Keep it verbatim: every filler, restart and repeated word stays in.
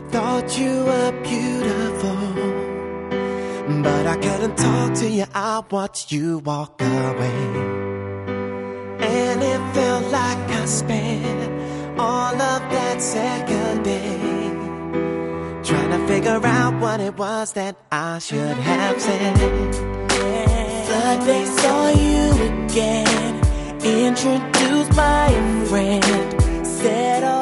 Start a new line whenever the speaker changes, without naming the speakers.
thought you were beautiful, but I couldn't talk to you. I watched you walk away, and it felt like I spent all of that second day trying to figure out what it was that I should have said.
But they saw you again, introduced by a friend, said, oh,